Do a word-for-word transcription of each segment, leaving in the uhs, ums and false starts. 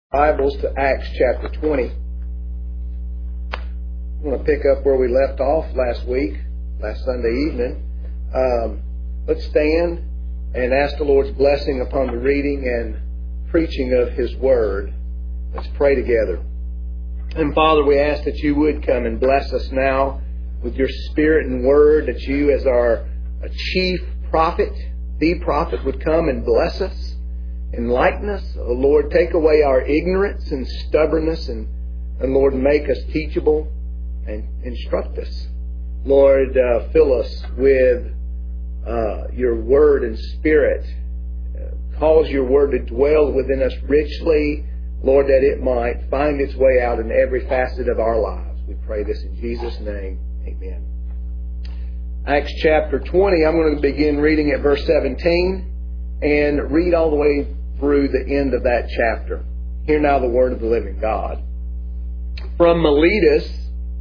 Bibles to Acts chapter twenty. I want to pick up where we left off last week, last Sunday evening. Um, let's stand and ask the Lord's blessing upon the reading and preaching of His Word. Let's pray together. And Father, we ask that You would come and bless us now with Your Spirit and Word, that You as our chief prophet, the prophet, would come and bless us. Enlighten us, oh Lord, take away our ignorance and stubbornness, and, and Lord, make us teachable and instruct us. Lord, uh, fill us with uh, Your Word and Spirit. Uh, cause Your Word to dwell within us richly, Lord, that it might find its way out in every facet of our lives. We pray this in Jesus' name. Amen. Acts chapter twenty, I'm going to begin reading at verse seventeen and read all the way through the end of that chapter. Hear now the word of the living God. From Miletus,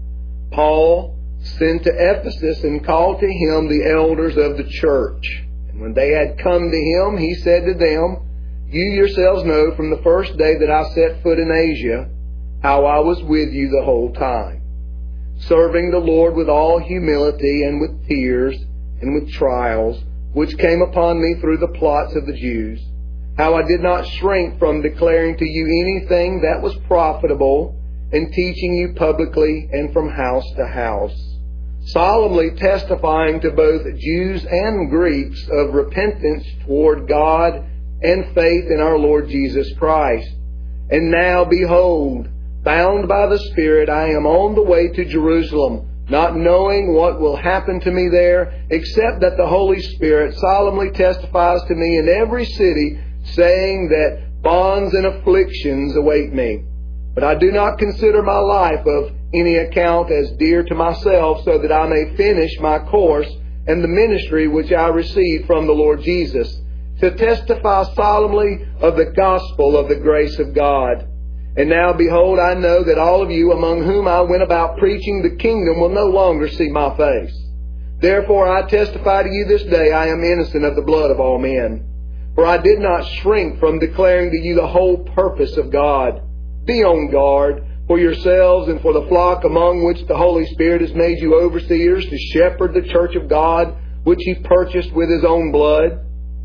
Paul sent to Ephesus and called to him the elders of the church. And when they had come to him, he said to them, You yourselves know from the first day that I set foot in Asia, how I was with you the whole time, serving the Lord with all humility and with tears and with trials, which came upon me through the plots of the Jews, how I did not shrink from declaring to you anything that was profitable, and teaching you publicly and from house to house, solemnly testifying to both Jews and Greeks of repentance toward God and faith in our Lord Jesus Christ. And now, behold, bound by the Spirit, I am on the way to Jerusalem, not knowing what will happen to me there, except that the Holy Spirit solemnly testifies to me in every city, saying that bonds and afflictions await me. But I do not consider my life of any account as dear to myself, so that I may finish my course and the ministry which I received from the Lord Jesus, to testify solemnly of the gospel of the grace of God. And now, behold, I know that all of you among whom I went about preaching the kingdom will no longer see my face. Therefore I testify to you this day, I am innocent of the blood of all men. For I did not shrink from declaring to you the whole purpose of God. Be on guard for yourselves and for the flock among which the Holy Spirit has made you overseers, to shepherd the church of God, which He purchased with His own blood.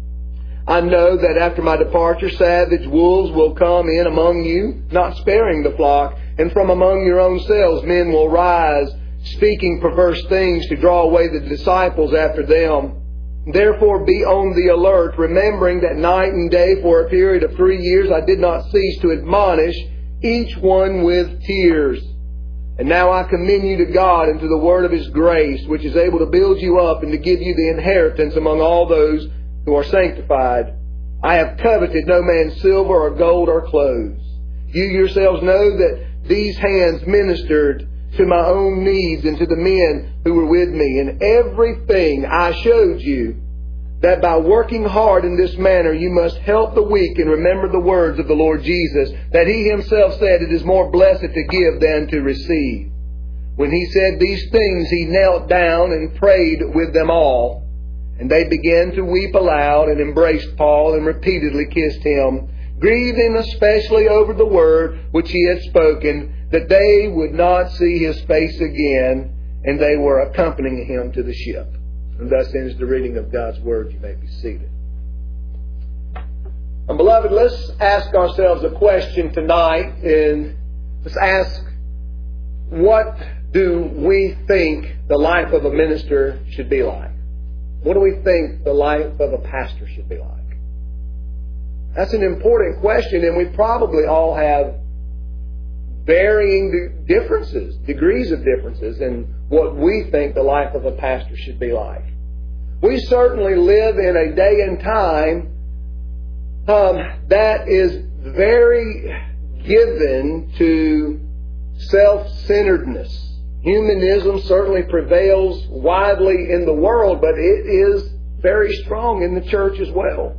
I know that after my departure savage wolves will come in among you, not sparing the flock, and from among your own selves men will rise, speaking perverse things to draw away the disciples after them. Therefore be on the alert, remembering that night and day for a period of three years I did not cease to admonish each one with tears. And now I commend you to God and to the word of His grace, which is able to build you up and to give you the inheritance among all those who are sanctified. I have coveted no man's silver or gold or clothes. You yourselves know that these hands ministered to my own needs and to the men who were with me. In everything I showed you that by working hard in this manner you must help the weak, and remember the words of the Lord Jesus, that He Himself said, It is more blessed to give than to receive. When He said these things, He knelt down and prayed with them all. And they began to weep aloud and embraced Paul and repeatedly kissed him, grieving especially over the word which he had spoken, that they would not see his face again, and they were accompanying him to the ship. And thus ends the reading of God's Word. You may be seated. And beloved, let's ask ourselves a question tonight, and let's ask, what do we think the life of a minister should be like? What do we think the life of a pastor should be like? That's an important question, and we probably all have varying differences, degrees of differences in what we think the life of a pastor should be like. We certainly live in a day and time um, that is very given to self-centeredness. Humanism certainly prevails widely in the world, but it is very strong in the church as well.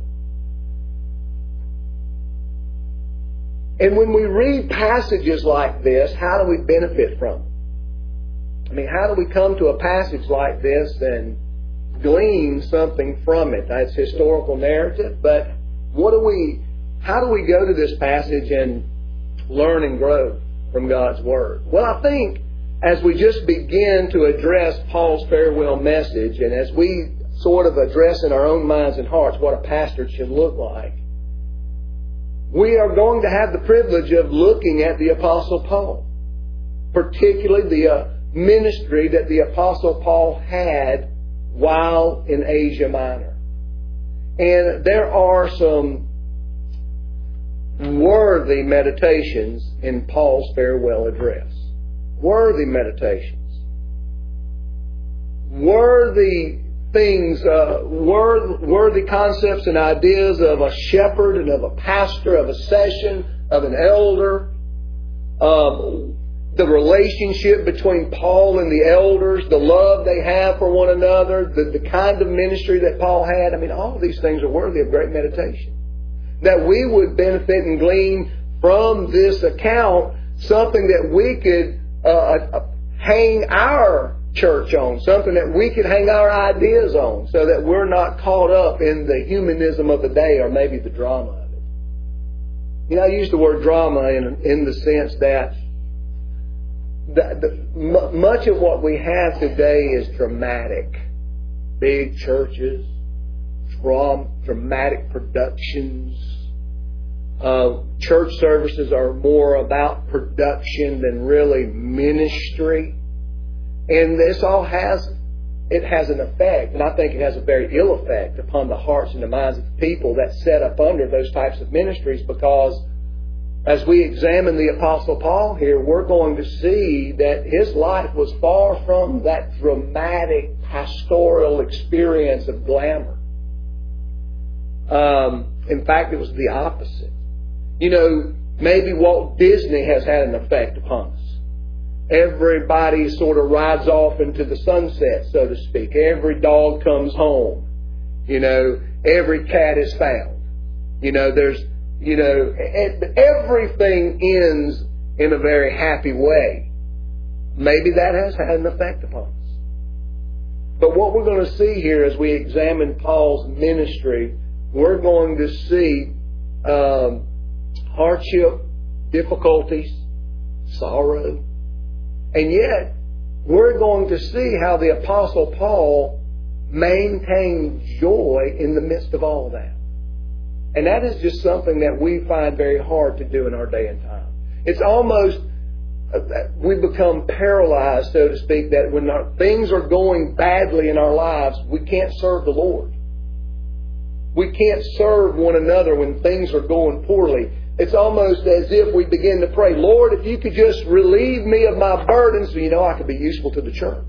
And when we read passages like this, how do we benefit from it? I mean, how do we come to a passage like this and glean something from it? That's historical narrative, but what do we, how do we go to this passage and learn and grow from God's Word? Well, I think as we just begin to address Paul's farewell message, and as we sort of address in our own minds and hearts what a pastor should look like, we are going to have the privilege of looking at the Apostle Paul, particularly the uh, ministry that the Apostle Paul had while in Asia Minor. And there are some worthy meditations in Paul's farewell address. Worthy meditations. Worthy things, uh, worthy concepts and ideas of a shepherd and of a pastor, of a session, of an elder. Um, the relationship between Paul and the elders, the love they have for one another, the, the kind of ministry that Paul had. I mean, all of these things are worthy of great meditation. That we would benefit and glean from this account something that we could uh, hang our church on, something that we could hang our ideas on, so that we're not caught up in the humanism of the day or maybe the drama of it. You know, I use the word drama in in the sense that the, the, m- much of what we have today is dramatic. Big churches, dram, dramatic productions. Uh, church services are more about production than really ministry. And this all has, it has an effect, and I think it has a very ill effect upon the hearts and the minds of the people that set up under those types of ministries, because as we examine the Apostle Paul here, we're going to see that his life was far from that dramatic pastoral experience of glamour. Um, in fact, it was the opposite. You know, maybe Walt Disney has had an effect upon us. Everybody sort of rides off into the sunset, so to speak. Every dog comes home. You know, every cat is found. You know, there's, you know, everything ends in a very happy way. Maybe that has had an effect upon us. But what we're going to see here as we examine Paul's ministry, we're going to see um, hardship, difficulties, sorrow. And yet, we're going to see how the Apostle Paul maintained joy in the midst of all that. And that is just something that we find very hard to do in our day and time. It's almost, we become paralyzed, so to speak, that when our, things are going badly in our lives, we can't serve the Lord. We can't serve one another when things are going poorly. It's almost as if we begin to pray, Lord, if you could just relieve me of my burdens so you know I could be useful to the church.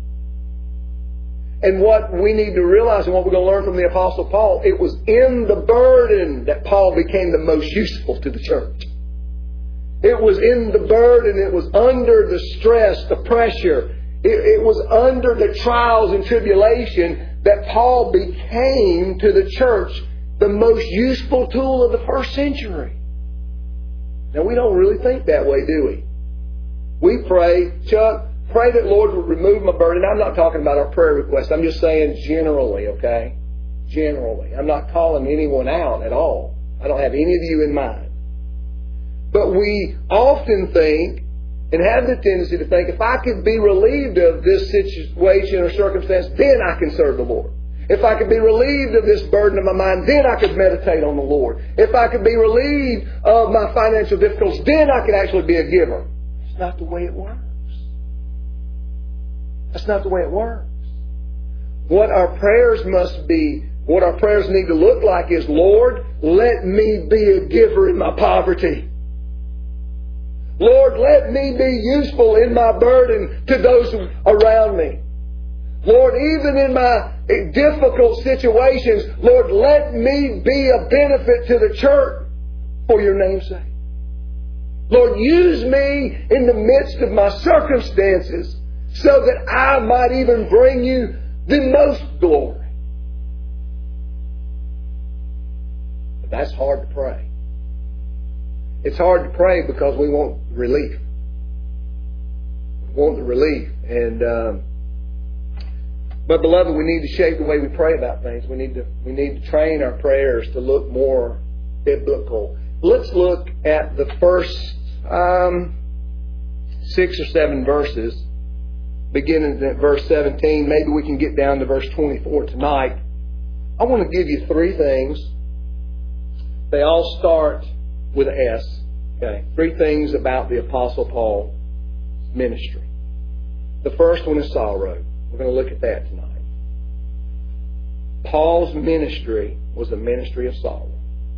And what we need to realize, and what we're going to learn from the Apostle Paul, it was in the burden that Paul became the most useful to the church. It was in the burden, it was under the stress, the pressure, it, it was under the trials and tribulation that Paul became to the church the most useful tool of the first century. Now, we don't really think that way, do we? We pray, Chuck, pray that Lord would remove my burden. I'm not talking about our prayer requests. I'm just saying generally, okay? Generally. I'm not calling anyone out at all. I don't have any of you in mind. But we often think, and have the tendency to think, if I could be relieved of this situation or circumstance, then I can serve the Lord. If I could be relieved of this burden of my mind, then I could meditate on the Lord. If I could be relieved of my financial difficulties, then I could actually be a giver. That's not the way it works. That's not the way it works. What our prayers must be, what our prayers need to look like is, Lord, let me be a giver in my poverty. Lord, let me be useful in my burden to those around me. Lord, even in my difficult situations, Lord, let me be a benefit to the church for your name's sake. Lord, use me in the midst of my circumstances so that I might even bring you the most glory. But that's hard to pray. It's hard to pray because we want relief. We want the relief. And um, but beloved, we need to shape the way we pray about things. We need to we need to train our prayers to look more biblical. Let's look at the first um, six or seven verses, beginning at verse seventeen. Maybe we can get down to verse twenty-four tonight. I want to give you three things. They all start with an S. Okay, three things about the Apostle Paul's ministry. The first one is sorrow. We're going to look at that tonight. Paul's ministry was a ministry of sorrow.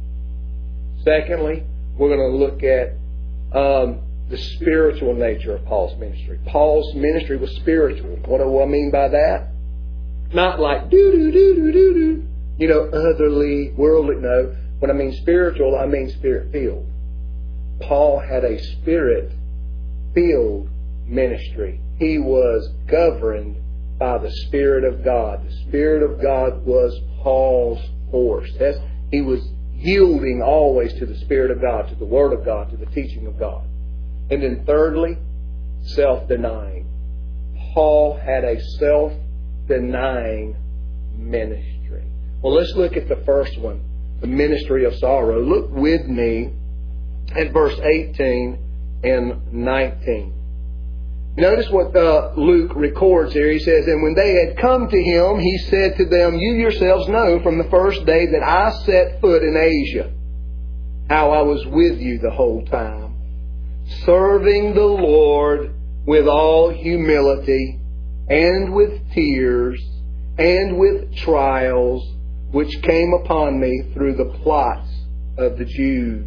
Secondly, we're going to look at um, the spiritual nature of Paul's ministry. Paul's ministry was spiritual. What do I mean by that? Not like do do do do do do, you know, otherly, worldly. No. When I mean spiritual, I mean spirit-filled. Paul had a spirit-filled ministry. He was governed by the Spirit of God. The Spirit of God was Paul's force. That's, he was yielding always to the Spirit of God, to the Word of God, to the teaching of God. And then thirdly, self-denying. Paul had a self-denying ministry. Well, let's look at the first one, the ministry of sorrow. Look with me at verse eighteen and nineteen. Notice what uh, Luke records here. He says, "And when they had come to him, he said to them, You yourselves know from the first day that I set foot in Asia, how I was with you the whole time, serving the Lord with all humility and with tears and with trials, which came upon me through the plots of the Jews."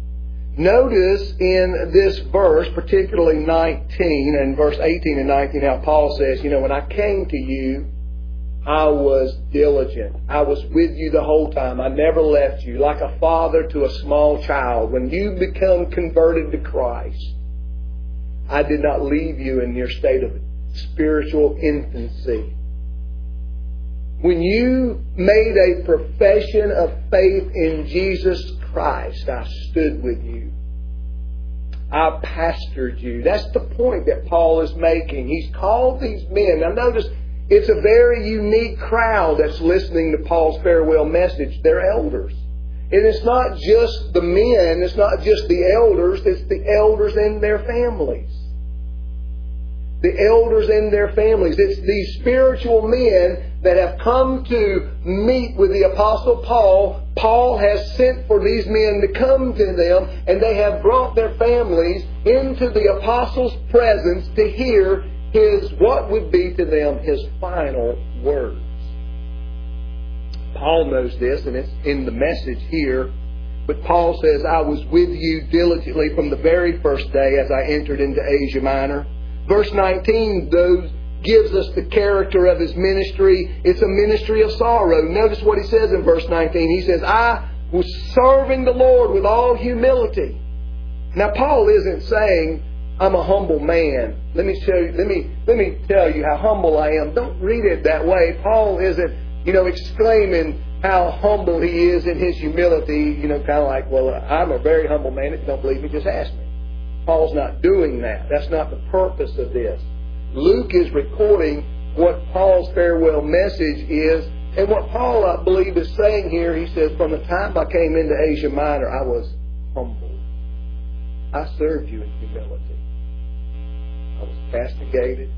Notice in this verse, particularly nineteen and verse eighteen and nineteen, how Paul says, you know, when I came to you, I was diligent. I was with you the whole time. I never left you. Like a father to a small child. When you become converted to Christ, I did not leave you in your state of spiritual infancy. When you made a profession of faith in Jesus Christ, I stood with you. I pastored you. That's the point that Paul is making. He's called these men. Now notice, it's a very unique crowd that's listening to Paul's farewell message. They're elders. And it's not just the men, it's not just the elders, it's the elders and their families. The elders and their families. It's these spiritual men that have come to meet with the Apostle Paul. Paul has sent for these men to come to them, and they have brought their families into the Apostle's presence to hear his, what would be to them, his final words. Paul knows this, and it's in the message here. But Paul says, I was with you diligently from the very first day as I entered into Asia Minor. Verse nineteen, though, gives us the character of his ministry. It's a ministry of sorrow. Notice what he says in verse nineteen. He says, I was serving the Lord with all humility. Now, Paul isn't saying, I'm a humble man. Let me show you, let me, let me tell you how humble I am. Don't read it that way. Paul isn't, you know, exclaiming how humble he is in his humility. You know, kind of like, well, I'm a very humble man. If you don't believe me, just ask me. Paul's not doing that. That's not the purpose of this. Luke is recording what Paul's farewell message is. And what Paul, I believe, is saying here, he says, from the time I came into Asia Minor, I was humble. I served you in humility. I was castigated.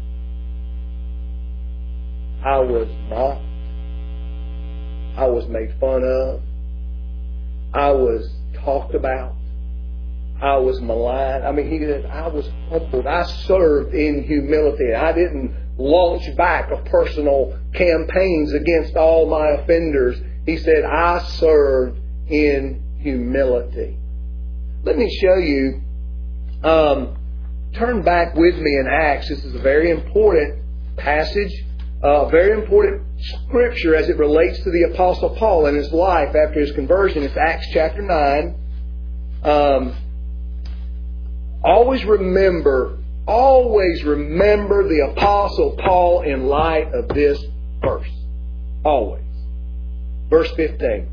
I was mocked. I was made fun of. I was talked about. I was maligned. I mean, he said, I was humbled. I served in humility. I didn't launch back of personal campaigns against all my offenders. He said, I served in humility. Let me show you, um, turn back with me in Acts. This is a very important passage, a uh, very important scripture as it relates to the Apostle Paul and his life after his conversion. It's Acts chapter nine. Um, Always remember, always remember the Apostle Paul in light of this verse. Always. Verse fifteen.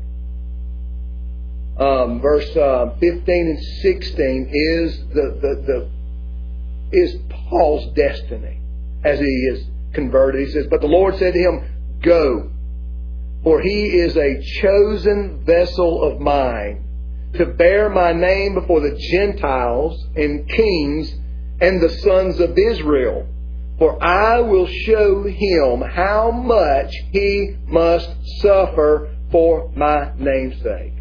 Um, verse uh, fifteen and sixteen is the, the, the is Paul's destiny as he is converted. He says, but the Lord said to him, Go, for he is a chosen vessel of mine, to bear my name before the Gentiles and kings and the sons of Israel. For I will show him how much he must suffer for my name's sake.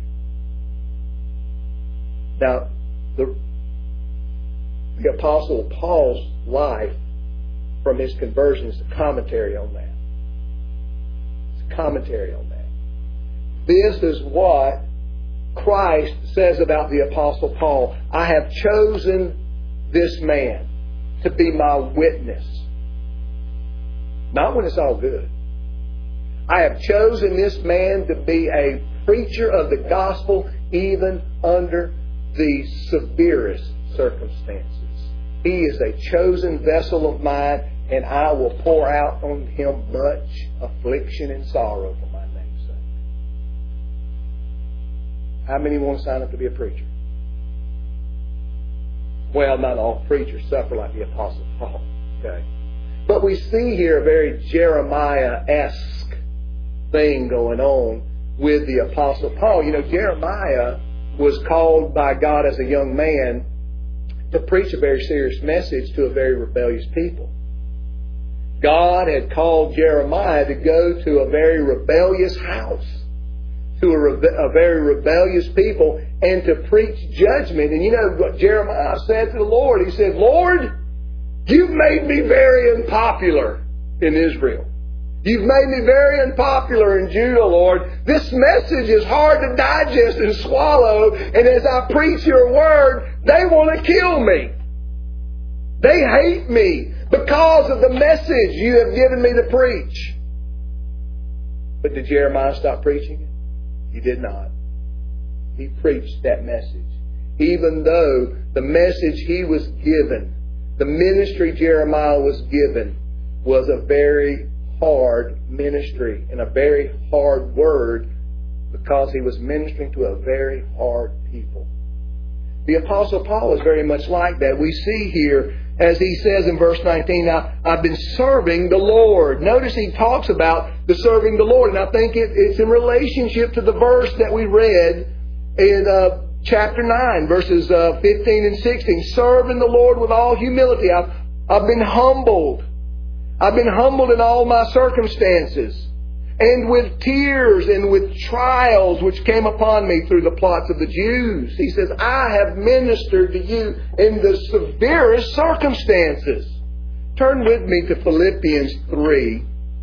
Now, the, the Apostle Paul's life from his conversion is a commentary on that. It's a commentary on that. This is what Christ says about the Apostle Paul. I have chosen this man to be my witness. Not when it's all good. I have chosen this man to be a preacher of the gospel even under the severest circumstances. He is a chosen vessel of mine, and I will pour out on him much affliction and sorrow for my name's sake. How many want to sign up to be a preacher? Well, not all preachers suffer like the Apostle Paul. Okay. But we see here a very Jeremiah-esque thing going on with the Apostle Paul. You know, Jeremiah was called by God as a young man to preach a very serious message to a very rebellious people. God had called Jeremiah to go to a very rebellious house, to a, rebe- a very rebellious people, and to preach judgment. And you know what Jeremiah said to the Lord? He said, Lord, you've made me very unpopular in Israel. You've made me very unpopular in Judah, Lord. This message is hard to digest and swallow. And as I preach your word, they want to kill me. They hate me because of the message you have given me to preach. But did Jeremiah stop preaching it? He did not. He preached that message. Even though the message he was given, the ministry Jeremiah was given, was a very hard ministry and a very hard word, because he was ministering to a very hard people. The Apostle Paul is very much like that. We see here, as he says in verse nineteen, now, I've been serving the Lord. Notice he talks about the serving the Lord, and I think it, it's in relationship to the verse that we read in uh, chapter nine, verses uh, fifteen and sixteen. Serving the Lord with all humility. I've, I've been humbled. I've been humbled in all my circumstances, and with tears and with trials which came upon me through the plots of the Jews. He says, I have ministered to you in the severest circumstances. Turn with me to Philippians three.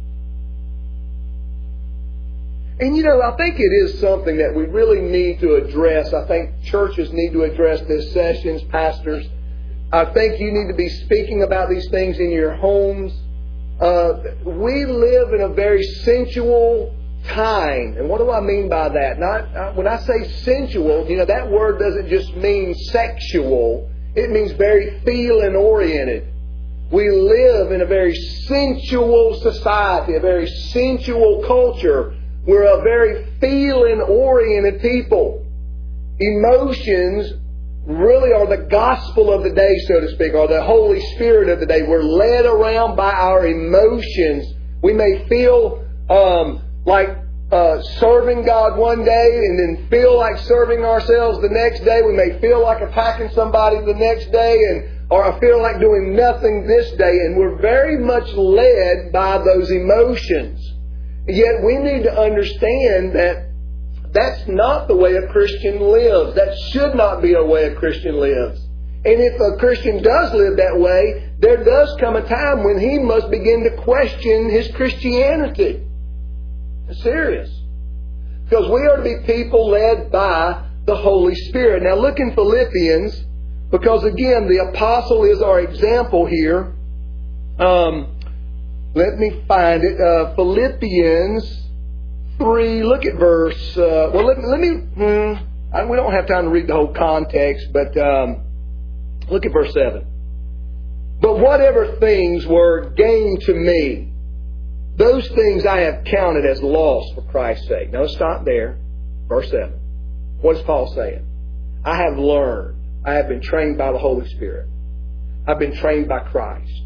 And you know, I think it is something that we really need to address. I think churches need to address this, sessions, pastors. I think you need to be speaking about these things in your homes. Uh, we live in a very sensual time. And what do I mean by that? Not, uh, when I say sensual, you know, that word doesn't just mean sexual. It means very feeling-oriented. We live in a very sensual society, a very sensual culture. We're a very feeling-oriented people. Emotions really are the gospel of the day, so to speak, or the Holy Spirit of the day. We're led around by our emotions. We may feel um, like uh, serving God one day and then feel like serving ourselves the next day. We may feel like attacking somebody the next day, and or I feel like doing nothing this day. And we're very much led by those emotions. Yet we need to understand that that's not the way a Christian lives. That should not be a way a Christian lives. And if a Christian does live that way, there does come a time when he must begin to question his Christianity. It's serious. Because we are to be people led by the Holy Spirit. Now look in Philippians, because again, the apostle is our example here. Um, let me find it. Uh, Philippians three, look at verse, uh, well, let, let me, hmm, I, we don't have time to read the whole context, but um, look at verse seven. But whatever things were gained to me, those things I have counted as loss for Christ's sake. Now let's stop there. Verse seven. What is Paul saying? I have learned, I have been trained by the Holy Spirit. I've been trained by Christ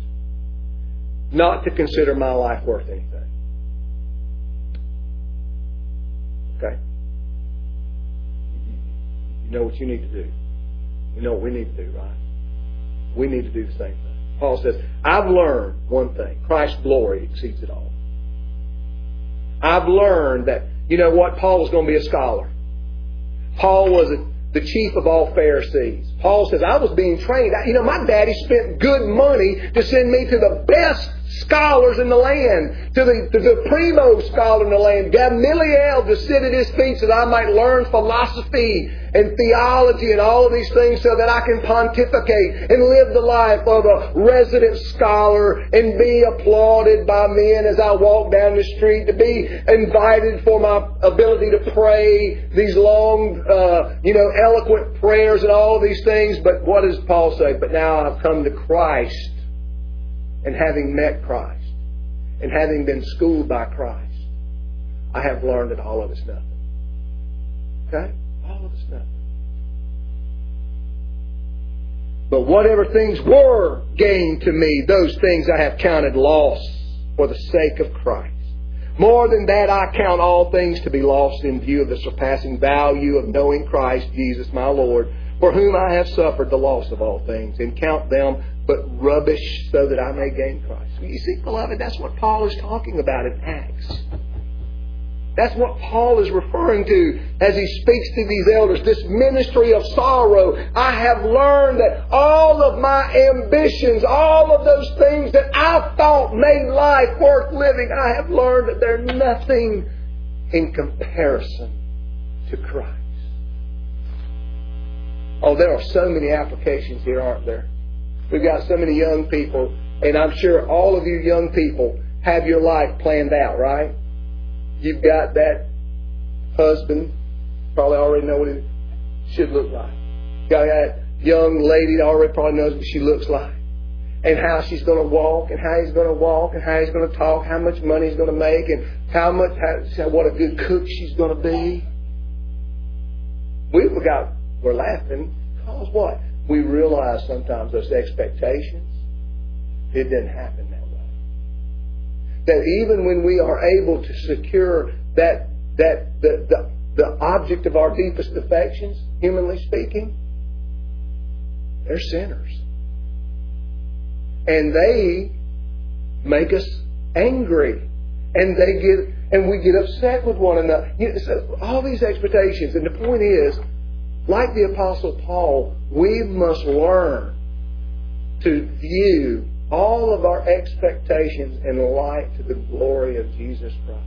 not to consider my life worth anything. Okay? You know what you need to do? You know what we need to do, right? We need to do the same thing. Paul says, I've learned one thing. Christ's glory exceeds it all. I've learned that, you know what? Paul was going to be a scholar. Paul was a the chief of all Pharisees. Paul says, I was being trained. You know, my daddy spent good money to send me to the best scholars in the land, to the, to the primo scholar in the land, Gamaliel, to sit at his feet so that I might learn philosophy and theology and all of these things so that I can pontificate and live the life of a resident scholar and be applauded by men as I walk down the street, to be invited for my ability to pray these long, uh, you know, eloquent prayers and all of these things. But what does Paul say? But now I've come to Christ, and having met Christ and having been schooled by Christ, I have learned that all of it's nothing. Okay? All of it's nothing. But whatever things were gained to me, those things I have counted loss for the sake of Christ. More than that, I count all things to be lost in view of the surpassing value of knowing Christ Jesus my Lord, for whom I have suffered the loss of all things, and count them but rubbish so that I may gain Christ. You see, beloved, that's what Paul is talking about in Acts. That's what Paul is referring to as he speaks to these elders. This ministry of sorrow. I have learned that all of my ambitions, all of those things that I thought made life worth living, I have learned that they're nothing in comparison to Christ. Oh, there are so many applications here, aren't there? We've got so many young people, and I'm sure all of you young people have your life planned out, right? You've got that husband, probably already know what it should look like. You've got that young lady that already probably knows what she looks like, and how she's going to walk, and how he's going to walk, and how he's going to talk, how much money he's going to make, and how much, how, what a good cook she's going to be. We've got, we're laughing because what? We realize sometimes those expectations, it didn't happen that way. That even when we are able to secure that that the, the, the object of our deepest affections, humanly speaking, they're sinners. And they make us angry. And they get and we get upset with one another. You know, so all these expectations. And the point is, like the Apostle Paul, we must learn to view all of our expectations in light to the glory of Jesus Christ.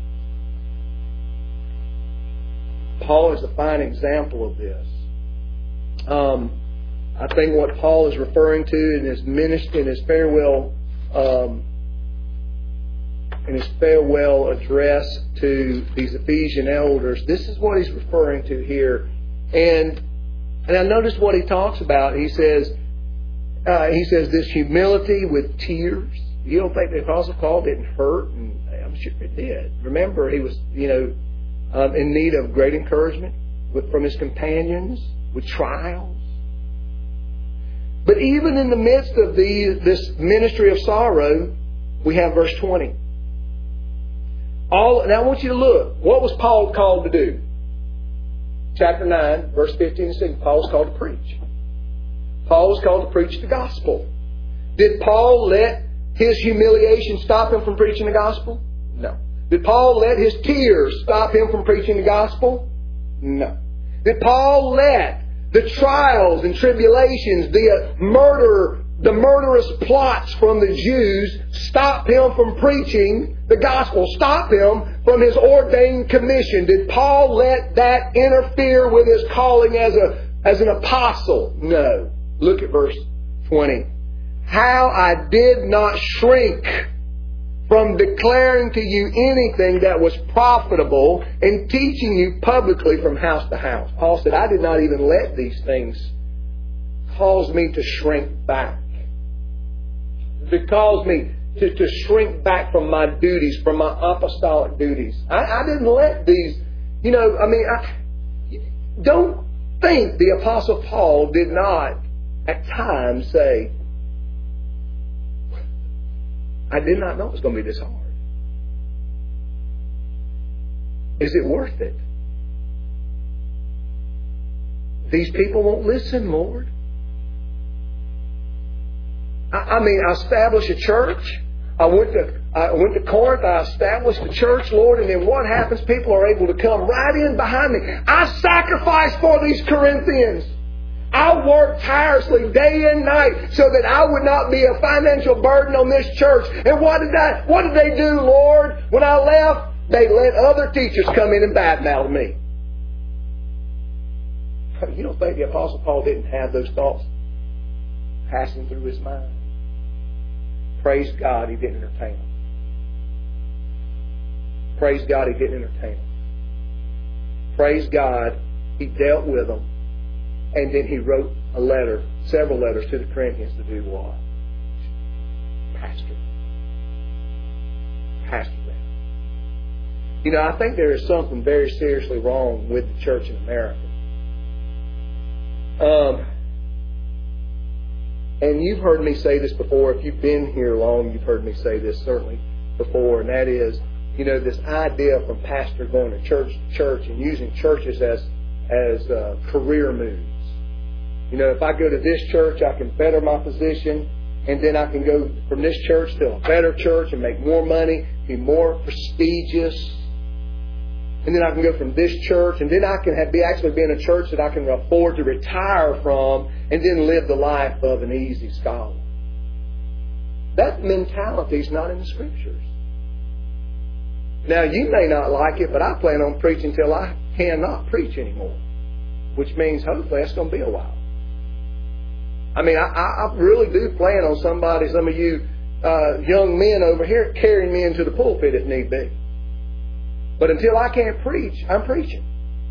Paul is a fine example of this. Um, I think what Paul is referring to in his ministry, in his farewell, um, in his farewell address to these Ephesian elders, this is what he's referring to here. And and I notice what he talks about. He says, uh, he says this humility with tears. You don't think the Apostle Paul didn't hurt? And I'm sure it did. Remember, he was, you know, um, in need of great encouragement with, from his companions, with trials. But even in the midst of the, this ministry of sorrow, we have verse twenty. All, now I want you to look. What was Paul called to do? Chapter nine, verse fifteen and sixteen. Paul was called to preach. Paul was called to preach the gospel. Did Paul let his humiliation stop him from preaching the gospel? No. Did Paul let his tears stop him from preaching the gospel? No. Did Paul let the trials and tribulations, the murder, the murderous plots from the Jews stop him from preaching the gospel, stop him from his ordained commission? Did Paul let that interfere with his calling as a as an apostle? No. Look at verse twenty. How I did not shrink from declaring to you anything that was profitable and teaching you publicly from house to house. Paul said, I did not even let these things cause me to shrink back. It caused me to, to shrink back from my duties, from my apostolic duties. I, I didn't let these, you know, I mean, I, don't think the Apostle Paul did not at times say, I did not know it was going to be this hard. Is it worth it? These people won't listen, Lord. I, I mean, I established a church. I went to I went to Corinth. I established a church, Lord. And then what happens? People are able to come right in behind me. I sacrificed for these Corinthians. I worked tirelessly day and night so that I would not be a financial burden on this church. And what did I, what did they do, Lord? When I left, they let other teachers come in and badmouth me. You don't think the Apostle Paul didn't have those thoughts passing through his mind? Praise God, he didn't entertain them. Praise God, he didn't entertain them. Praise God, he dealt with them. And then he wrote a letter, several letters to the Corinthians to do what? Pastor. Pastor them. You know, I think there is something very seriously wrong with the church in America. Um, and you've heard me say this before. If you've been here long, you've heard me say this certainly before. And that is, you know, this idea from pastor going to church to church and using churches as, as uh, career moves. You know, if I go to this church, I can better my position, and then I can go from this church to a better church and make more money, be more prestigious. And then I can go from this church, and then I can have, be actually be in a church that I can afford to retire from, and then live the life of an easy scholar. That mentality is not in the Scriptures. Now, you may not like it, but I plan on preaching till I cannot preach anymore, which means hopefully that's going to be a while. I mean, I, I really do plan on somebody, some of you uh, young men over here, carrying me into the pulpit if need be. But until I can't preach, I'm preaching.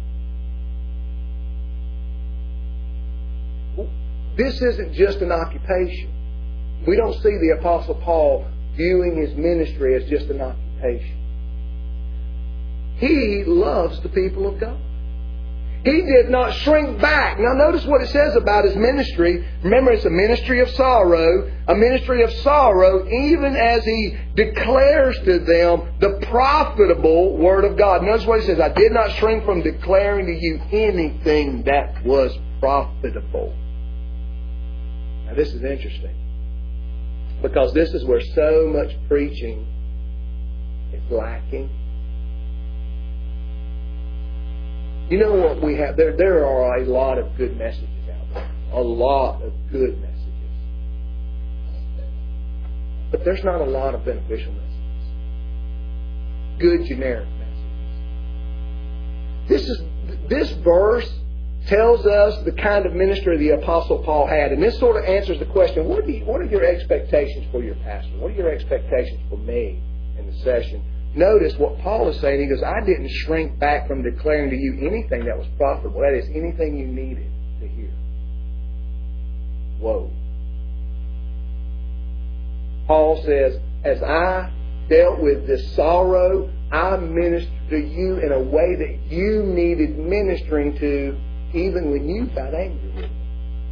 This isn't just an occupation. We don't see the Apostle Paul viewing his ministry as just an occupation. He loves the people of God. He did not shrink back. Now notice what it says about his ministry. Remember, it's a ministry of sorrow. A ministry of sorrow, even as he declares to them the profitable Word of God. Notice what he says. I did not shrink from declaring to you anything that was profitable. Now this is interesting. Because this is where so much preaching is lacking. You know what we have? There, there are a lot of good messages out there. A lot of good messages. But there's not a lot of beneficial messages. Good generic messages. This is this verse tells us the kind of ministry the Apostle Paul had. And this sort of answers the question, what, do you, what are your expectations for your pastor? What are your expectations for me in the session? Notice what Paul is saying. He goes, I didn't shrink back from declaring to you anything that was profitable. That is, anything you needed to hear. Whoa. Paul says, as I dealt with this sorrow, I ministered to you in a way that you needed ministering to, even when you got angry with me.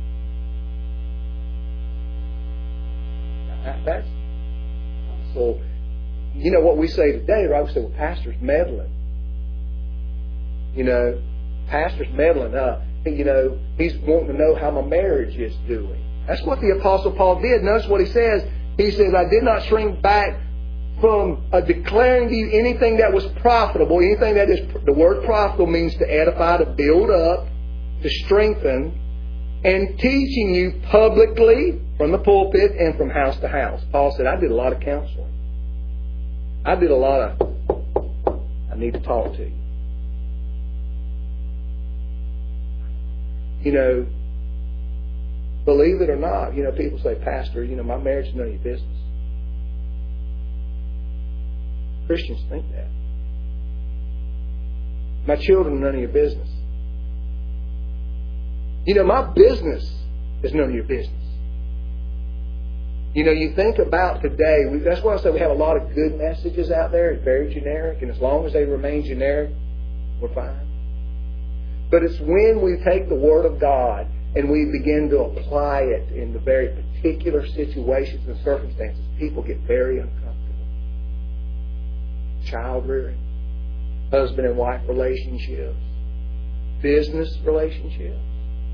Now, that's so. You know what we say today, right? We say, well, pastor's meddling. You know, pastor's meddling. Uh, you know, he's wanting to know how my marriage is doing. That's what the Apostle Paul did. Notice what he says. He says, I did not shrink back from uh, declaring to you anything that was profitable. Anything that is, the word profitable means to edify, to build up, to strengthen, and teaching you publicly from the pulpit and from house to house. Paul said, I did a lot of counseling. I did a lot of, I need to talk to you. You know, believe it or not, you know, people say, Pastor, you know, my marriage is none of your business. Christians think that. My children are none of your business. You know, my business is none of your business. You know, you think about today, we, that's why I say we have a lot of good messages out there. It's very generic, and as long as they remain generic, we're fine. But it's when we take the Word of God and we begin to apply it in the very particular situations and circumstances, people get very uncomfortable. Child rearing, husband and wife relationships, business relationships.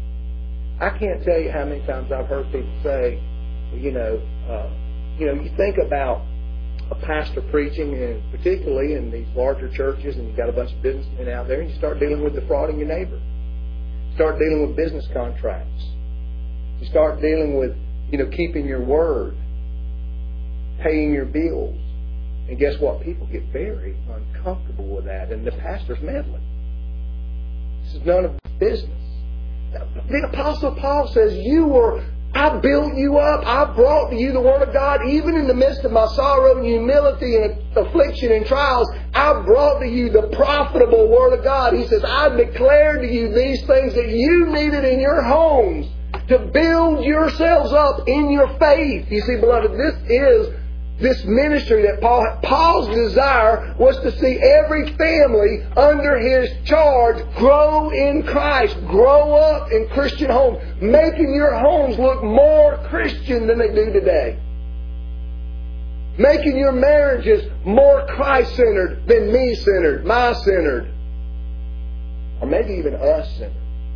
I can't tell you how many times I've heard people say, you know, uh, you know, you think about a pastor preaching, and particularly in these larger churches, and you've got a bunch of businessmen out there, and you start dealing with defrauding your neighbor. You start dealing with business contracts. You start dealing with, you know, keeping your word, paying your bills. And guess what? People get very uncomfortable with that, and the pastor's meddling. This is none of his business. The Apostle Paul says, you were, I built you up. I brought to you the Word of God. Even in the midst of my sorrow and humility and affliction and trials, I brought to you the profitable Word of God. He says, I declared to you these things that you needed in your homes to build yourselves up in your faith. You see, beloved, this is this ministry that Paul had. Paul's desire was to see every family under his charge grow in Christ, grow up in Christian homes, making your homes look more Christian than they do today. Making your marriages more Christ-centered than me-centered, my-centered, or maybe even us-centered.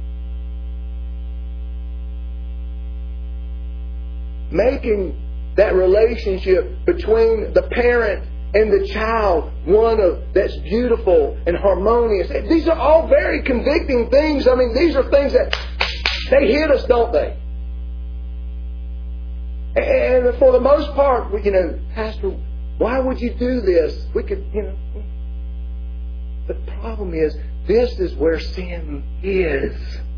Making that relationship between the parent and the child one of that's beautiful and harmonious. These are all very convicting things. I mean, these are things that they hit us, don't they? And for the most part, you know, Pastor, why would you do this? We could, you know. The problem is, this is where sin is.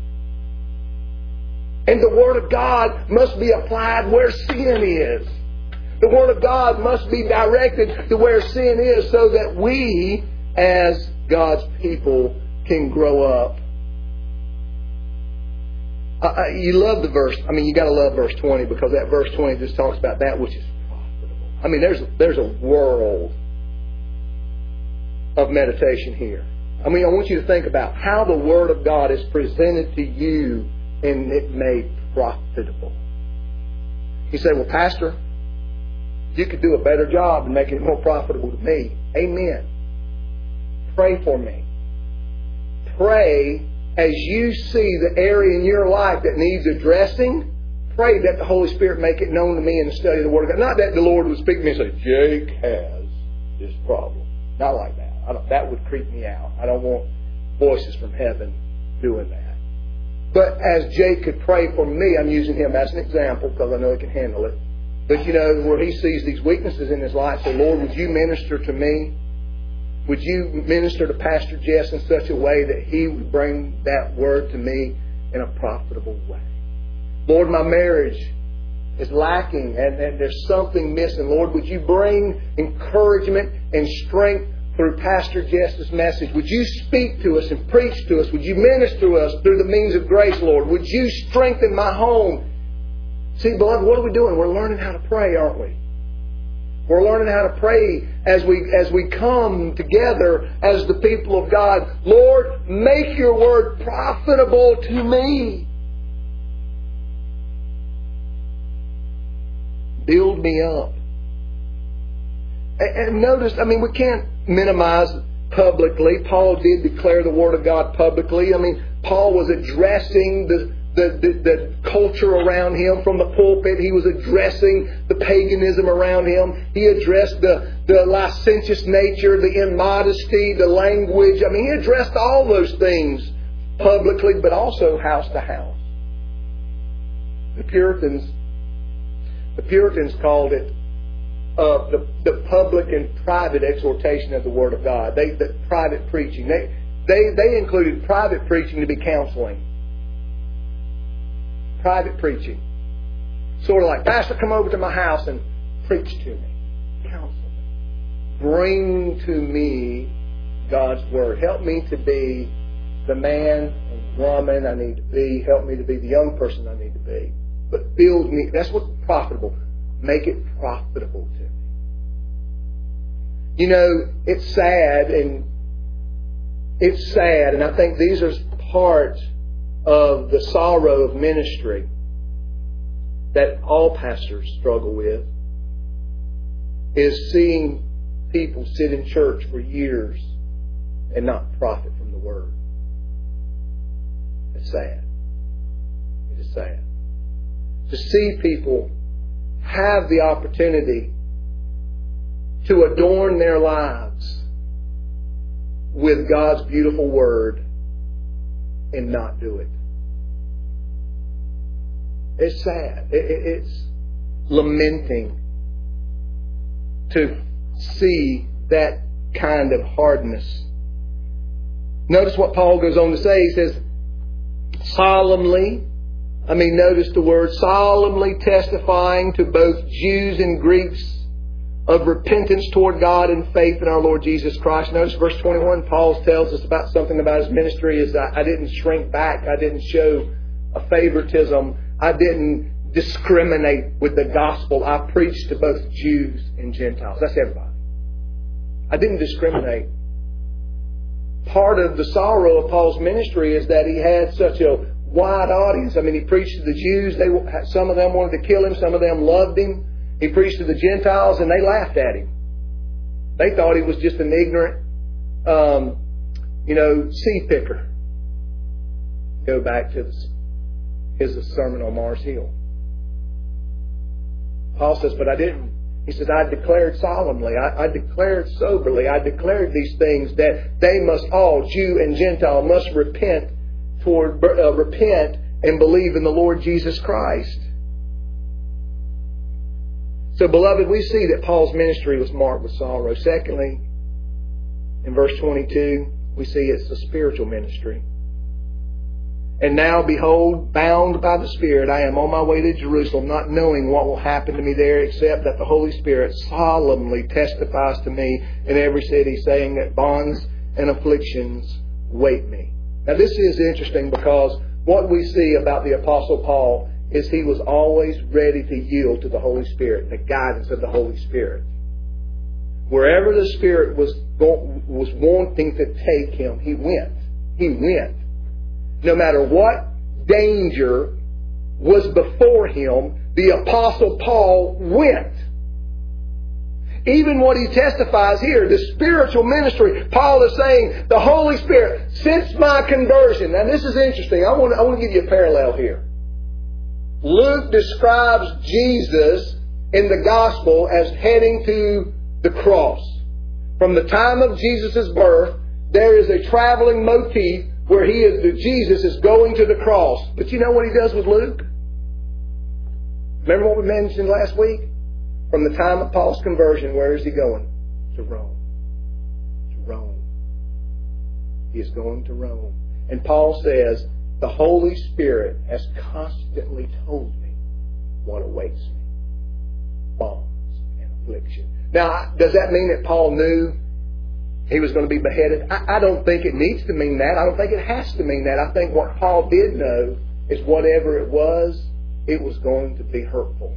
And the Word of God must be applied where sin is. The Word of God must be directed to where sin is so that we, as God's people, can grow up. Uh, you love the verse. I mean, you got to love verse twenty, because that verse twenty just talks about that which is profitable. I mean, there's there's a world of meditation here. I mean, I want you to think about how the Word of God is presented to you and it made profitable. You say, well, Pastor, you could do a better job in making it more profitable to me. Amen. Pray for me. Pray as you see the area in your life that needs addressing. Pray that the Holy Spirit make it known to me in the study of the Word of God. Not that the Lord would speak to me and say, Jake has this problem. Not like that. I don't, that would creep me out. I don't want voices from heaven doing that. But as Jake could pray for me, I'm using him as an example because I know he can handle it. But you know, where he sees these weaknesses in his life, say, Lord, would you minister to me? Would you minister to Pastor Jess in such a way that he would bring that word to me in a profitable way? Lord, my marriage is lacking and, and there's something missing. Lord, would you bring encouragement and strength through Pastor Jess's message? Would you speak to us and preach to us? Would you minister to us through the means of grace, Lord? Would you strengthen my home? See, beloved, what are we doing? We're learning how to pray, aren't we? We're learning how to pray as we as we come together as the people of God. Lord, make your word profitable to me. Build me up. And notice, I mean, we can't minimize publicly. Paul did declare the Word of God publicly. I mean, Paul was addressing the, the, the, the culture around him from the pulpit. He was addressing the paganism around him. He addressed the, the licentious nature, the immodesty, the language. I mean, he addressed all those things publicly, but also house to house. The Puritans, the Puritans called it Uh, the, the public and private exhortation of the Word of God. They, the private preaching. They, they, they included private preaching to be counseling. Private preaching. Sort of like, Pastor, come over to my house and preach to me. Counsel me. Bring to me God's Word. Help me to be the man and woman I need to be. Help me to be the young person I need to be. But build me. That's what's profitable. Make it profitable to me. You know, it's sad, and it's sad, and I think these are part of the sorrow of ministry that all pastors struggle with, is seeing people sit in church for years and not profit from the Word. It's sad. It is sad. To see people have the opportunity to adorn their lives with God's beautiful Word and not do it. It's sad. It's lamenting to see that kind of hardness. Notice what Paul goes on to say. He says, solemnly, I mean, notice the word, solemnly testifying to both Jews and Greeks of repentance toward God and faith in our Lord Jesus Christ. Notice verse twenty-one, Paul tells us about something about his ministry is I, I didn't shrink back. I didn't show a favoritism. I didn't discriminate with the gospel. I preached to both Jews and Gentiles. That's everybody. I didn't discriminate. Part of the sorrow of Paul's ministry is that he had such a wide audience. I mean, he preached to the Jews. They, some of them wanted to kill him. Some of them loved him. He preached to the Gentiles, and they laughed at him. They thought he was just an ignorant, um, you know, seed picker. Go back to his sermon on Mars Hill. Paul says, but I didn't. He says, I declared solemnly, I, I declared soberly, I declared these things that they must all, Jew and Gentile, must repent toward uh, repent and believe in the Lord Jesus Christ. So, beloved, we see that Paul's ministry was marked with sorrow. Secondly, in verse twenty-two, we see it's a spiritual ministry. And now, behold, bound by the Spirit, I am on my way to Jerusalem, not knowing what will happen to me there, except that the Holy Spirit solemnly testifies to me in every city, saying that bonds and afflictions wait me. Now, this is interesting because what we see about the Apostle Paul is he was always ready to yield to the Holy Spirit, the guidance of the Holy Spirit. Wherever the Spirit was was wanting to take him, he went. He went. No matter what danger was before him, the Apostle Paul went. Even what he testifies here, the spiritual ministry, Paul is saying, the Holy Spirit, since my conversion. Now this is interesting. I want, I want to give you a parallel here. Luke describes Jesus in the Gospel as heading to the cross. From the time of Jesus' birth, there is a traveling motif where he is, Jesus is going to the cross. But you know what he does with Luke? Remember what we mentioned last week? From the time of Paul's conversion, where is he going? To Rome. To Rome. He is going to Rome. And Paul says, the Holy Spirit has constantly told me what awaits me. Bonds and affliction. Now, does that mean that Paul knew he was going to be beheaded? I, I don't think it needs to mean that. I don't think it has to mean that. I think what Paul did know is whatever it was, it was going to be hurtful.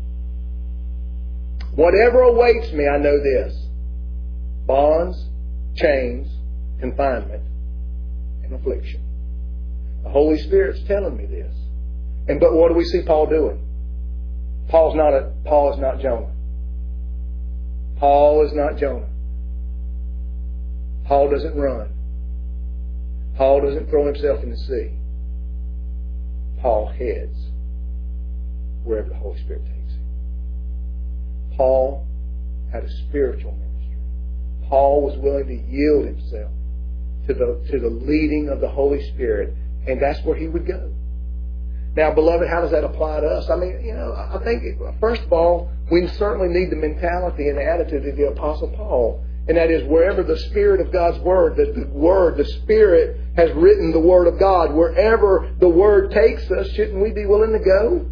Whatever awaits me, I know this. Bonds, chains, confinement, and affliction. The Holy Spirit's telling me this. And but what do we see Paul doing? Paul's not a, Paul is not Jonah. Paul is not Jonah. Paul doesn't run. Paul doesn't throw himself in the sea. Paul heads wherever the Holy Spirit takes him. Paul had a spiritual ministry. Paul was willing to yield himself to the, to the leading of the Holy Spirit, and that's where he would go. Now, beloved, how does that apply to us? I mean, you know, I think, first of all, we certainly need the mentality and the attitude of the Apostle Paul. And that is wherever the Spirit of God's Word, the, the Word, the Spirit has written the Word of God, wherever the Word takes us, shouldn't we be willing to go?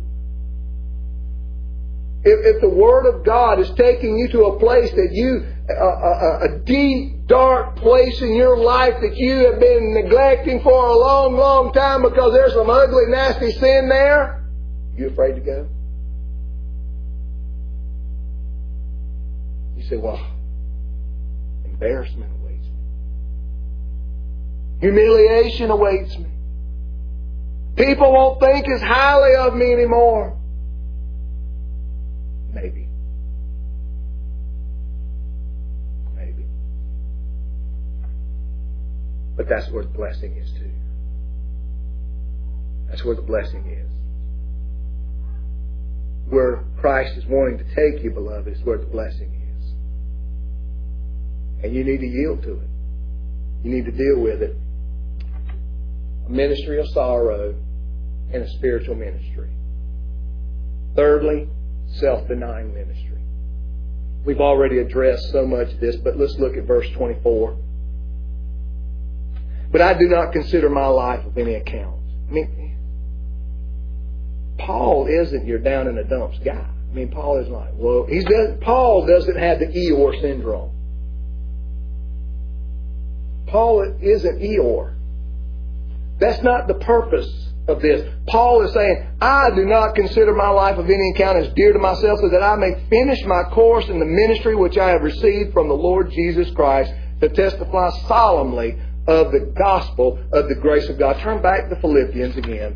If, if the Word of God is taking you to a place that you, a, a, a deep, dark place in your life that you have been neglecting for a long, long time because there's some ugly, nasty sin there, are you afraid to go? You say, well, embarrassment awaits me. Humiliation awaits me. People won't think as highly of me anymore. Maybe. Maybe. But that's where the blessing is too. That's where the blessing is. where Christ is wanting to take you, beloved, is where the blessing is. And you need to yield to it. You need to deal with it. A ministry of sorrow and a spiritual ministry. Thirdly, self-denying ministry. We've already addressed so much of this, but let's look at verse twenty-four. But I do not consider my life of any account. I mean, Paul isn't your down in the dumps guy. I mean, Paul is like, well, he's does, Paul doesn't have the Eeyore syndrome. Paul isn't Eeyore. That's not the purpose of this. Paul is saying, I do not consider my life of any account as dear to myself, so that I may finish my course in the ministry which I have received from the Lord Jesus Christ, to testify solemnly of the gospel of the grace of God. Turn back to Philippians again.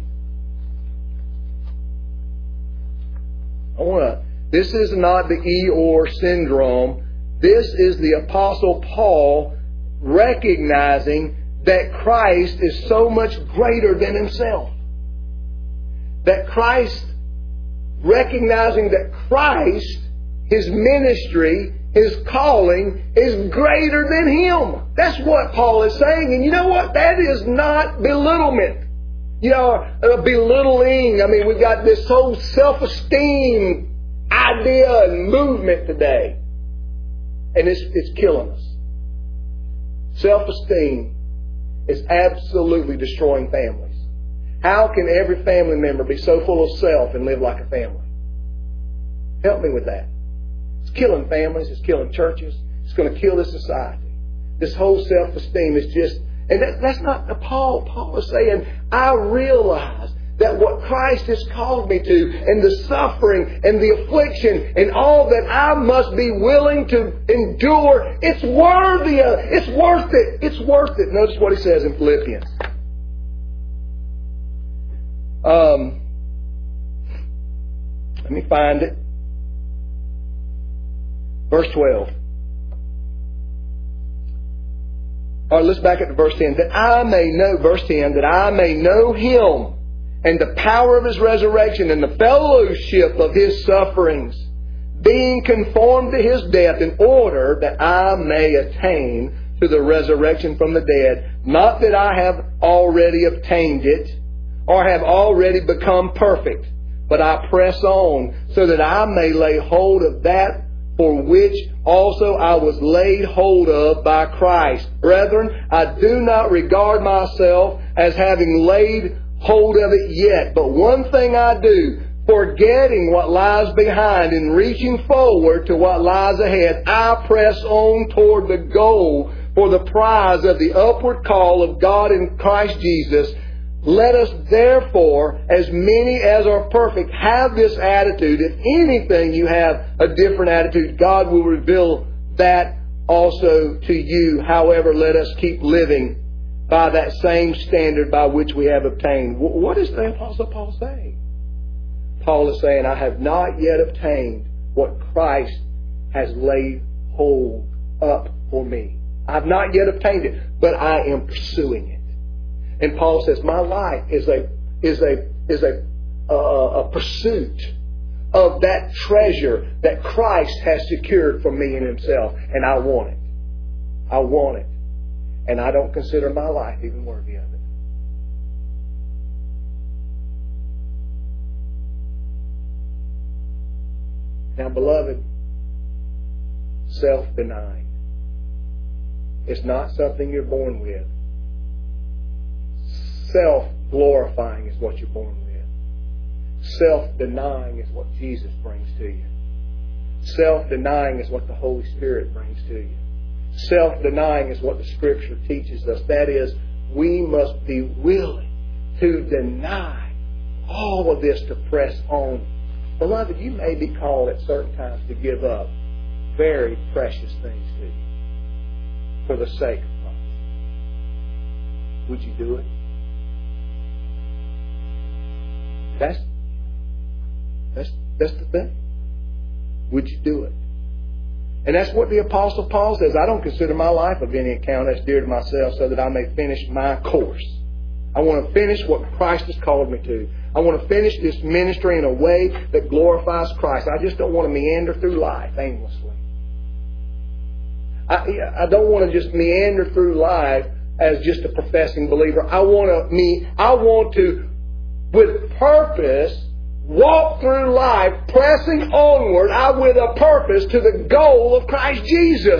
I want to. This is not the Eeyore syndrome. This is the Apostle Paul recognizing that Christ is so much greater than himself. That Christ, recognizing that Christ, His ministry, His calling is greater than him. That's what Paul is saying. And you know what? That is not belittlement. You know, uh, belittling. I mean, we've got this whole self-esteem idea and movement today. And it's, it's killing us. Self-esteem is absolutely destroying families. How can every family member be so full of self and live like a family? Help me with that. It's killing families. It's killing churches. It's going to kill this society. This whole self-esteem is just... And that, that's not Paul. Paul is saying, I realize that what Christ has called me to, and the suffering and the affliction and all that I must be willing to endure, it's worthy of, it's worth it. It's worth it. Notice what he says in Philippians. Um, let me find it. Verse twelve. All right, let's back up to verse ten. That I may know, verse ten, that I may know Him and the power of His resurrection and the fellowship of His sufferings, being conformed to His death, in order that I may attain to the resurrection from the dead. Not that I have already obtained it or have already become perfect, but I press on so that I may lay hold of that for which also I was laid hold of by Christ. Brethren, I do not regard myself as having laid hold of it yet. But one thing I do, forgetting what lies behind and reaching forward to what lies ahead, I press on toward the goal for the prize of the upward call of God in Christ Jesus. Let us therefore, as many as are perfect, have this attitude. If anything you have a different attitude, God will reveal that also to you. However, let us keep living by that same standard by which we have obtained. What is the Apostle Paul saying? Paul is saying, I have not yet obtained what Christ has laid hold up for me. I have not yet obtained it, but I am pursuing it. And Paul says, my life is a is a is a uh, a pursuit of that treasure that Christ has secured for me in Himself, and I want it. I want it, and I don't consider my life even worthy of it. Now, beloved, self-denying is not something you're born with. Self-glorifying is what you're born with. Self-denying is what Jesus brings to you. Self-denying is what the Holy Spirit brings to you. Self-denying is what the Scripture teaches us. That is, we must be willing to deny all of this to press on. Beloved, you may be called at certain times to give up very precious things to you for the sake of Christ. Would you do it? That's, that's, that's the thing. Would you do it? And that's what the Apostle Paul says. I don't consider my life of any account as dear to myself, so that I may finish my course. I want to finish what Christ has called me to. I want to finish this ministry in a way that glorifies Christ. I just don't want to meander through life aimlessly. I, I don't want to just meander through life as just a professing believer. I want to me. I want to, with purpose, walk through life, pressing onward, I with a purpose to the goal of Christ Jesus.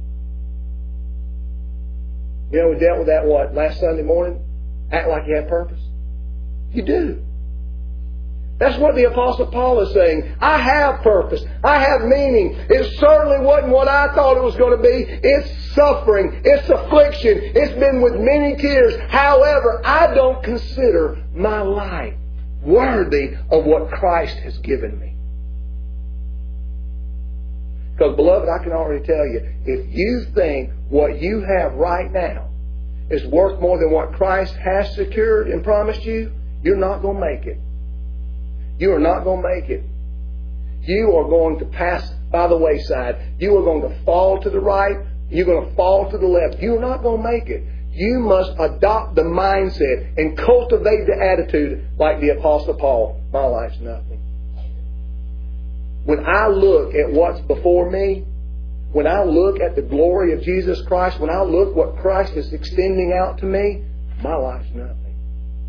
You know, we dealt with that, what, last Sunday morning? Act like you have purpose. You do. That's what the Apostle Paul is saying. I have purpose. I have meaning. It certainly wasn't what I thought it was going to be. It's suffering. It's affliction. It's been with many tears. However, I don't consider my life worthy of what Christ has given me. Because, beloved, I can already tell you, if you think what you have right now is worth more than what Christ has secured and promised you, you're not going to make it. You are not going to make it. You are going to pass by the wayside. You are going to fall to the right. You're going to fall to the left. You're not going to make it. You must adopt the mindset and cultivate the attitude like the Apostle Paul. My life's nothing. When I look at what's before me, when I look at the glory of Jesus Christ, when I look what Christ is extending out to me, my life's nothing.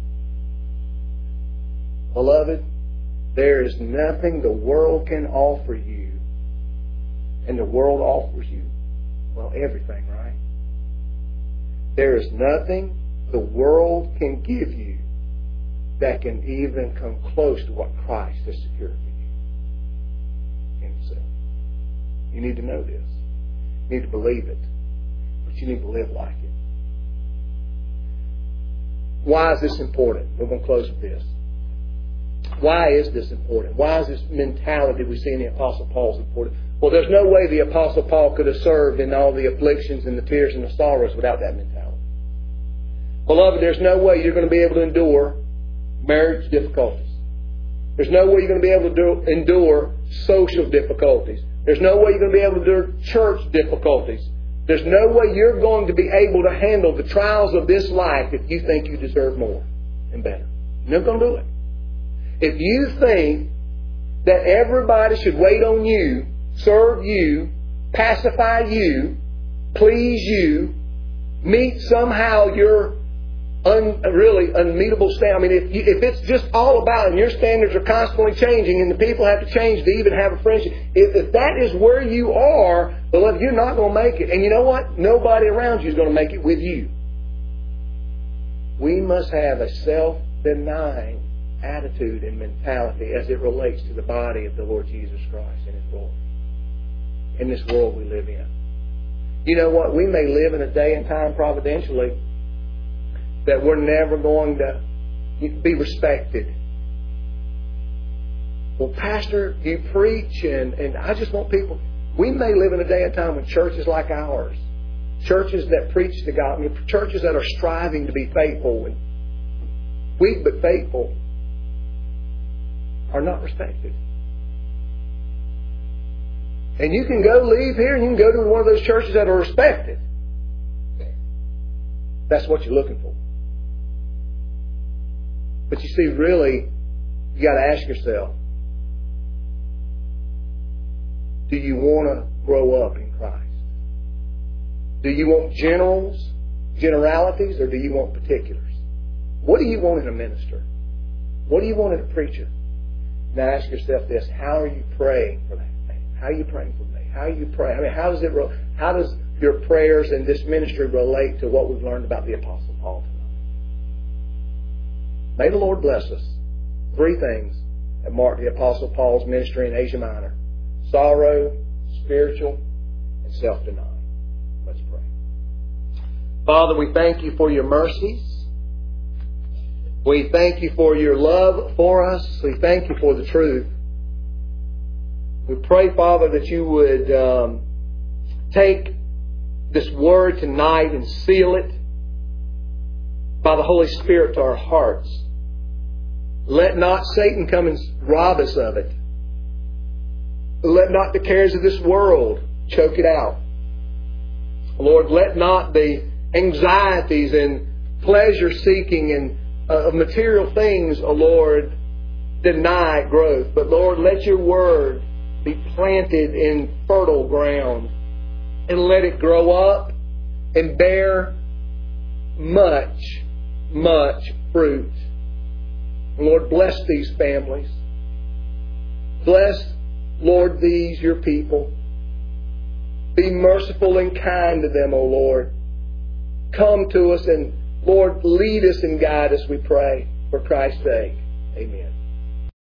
Beloved, there is nothing the world can offer you. And the world offers you, well, everything, right? There is nothing the world can give you that can even come close to what Christ has secured for you in Himself. You need to know this. You need to believe it. But you need to live like it. Why is this important? We're going to close with this. Why is this important? Why is this mentality we see in the Apostle Paul's important? Well, there's no way the Apostle Paul could have served in all the afflictions and the tears and the sorrows without that mentality. Beloved, there's no way you're going to be able to endure marriage difficulties. There's no way you're going to be able to do, endure social difficulties. There's no way you're going to be able to endure church difficulties. There's no way you're going to be able to handle the trials of this life if you think you deserve more and better. You're not going to do it. If you think that everybody should wait on you, serve you, pacify you, please you, meet somehow your un, really unmeetable standard. I mean, if, you, if it's just all about and your standards are constantly changing and the people have to change to even have a friendship, if, if that is where you are, beloved, you're not going to make it. And you know what? Nobody around you is going to make it with you. We must have a self-denying attitude and mentality as it relates to the body of the Lord Jesus Christ and His glory in this world we live in. You know what? We may live in a day and time providentially that we're never going to be respected. Well, Pastor, you preach and, and I just want people... We may live in a day and time when churches like ours, churches that preach the God, I mean, churches that are striving to be faithful and weak but faithful, are not respected. And you can go leave here and you can go to one of those churches that are respected. That's what you're looking for. But you see, really, you got to ask yourself, do you want to grow up in Christ? Do you want generals, generalities, or do you want particulars? What do you want in a minister? What do you want in a preacher? Now ask yourself this: how are you praying for that man? How are you praying for me? How are you praying? I mean, how does it? How does your prayers in this ministry relate to what we've learned about the Apostle Paul tonight? May the Lord bless us. Three things that mark the Apostle Paul's ministry in Asia Minor: sorrow, spiritual, and self-denial. Let's pray. Father, we thank You for Your mercies. We thank You for Your love for us. We thank You for the truth. We pray, Father, that You would um, take this word tonight and seal it by the Holy Spirit to our hearts. Let not Satan come and rob us of it. Let not the cares of this world choke it out. Lord, let not the anxieties and pleasure seeking and of material things, O Lord, deny growth. But Lord, let your word be planted in fertile ground and let it grow up and bear much, much fruit. Lord, bless these families. Bless, Lord, these your people. Be merciful and kind to them, O Lord. Come to us and, Lord, lead us and guide us, we pray, for Christ's sake. Amen.